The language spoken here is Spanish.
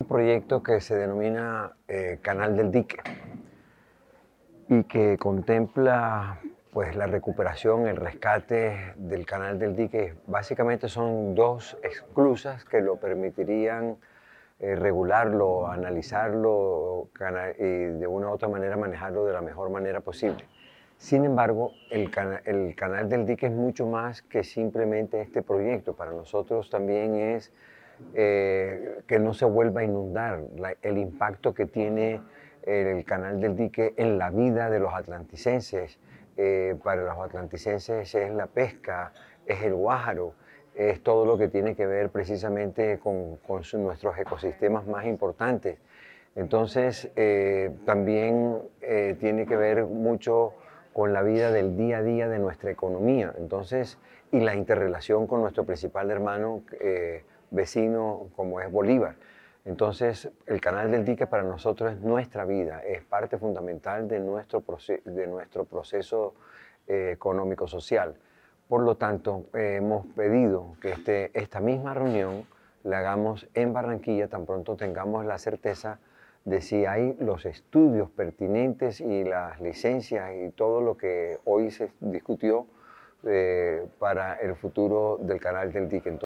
proyecto que se denomina Canal del Dique y que contempla pues, la recuperación, el rescate del Canal del Dique. Básicamente son dos esclusas que lo permitirían regularlo, analizarlo y de una u otra manera manejarlo de la mejor manera posible. Sin embargo, el Canal del Dique es mucho más que simplemente este proyecto. Para nosotros también es que no se vuelva a inundar, el impacto que tiene el Canal del Dique en la vida de los atlanticenses. Para los atlanticenses es la pesca, es el guájaro, es todo lo que tiene que ver precisamente con nuestros ecosistemas más importantes. Entonces, también tiene que ver mucho con la vida del día a día de nuestra economía. Entonces, y la interrelación con nuestro principal hermano vecino como es Bolívar. Entonces, el Canal del Dique para nosotros es nuestra vida, es parte fundamental de nuestro proceso económico-social. Por lo tanto, hemos pedido que esta misma reunión la hagamos en Barranquilla tan pronto tengamos la certeza de si hay los estudios pertinentes y las licencias y todo lo que hoy se discutió para el futuro del Canal del Dique.